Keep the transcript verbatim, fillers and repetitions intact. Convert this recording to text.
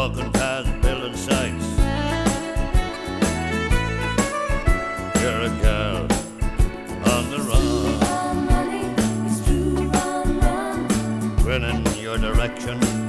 walking past building sites. You're a girl on the run, grinning your direction.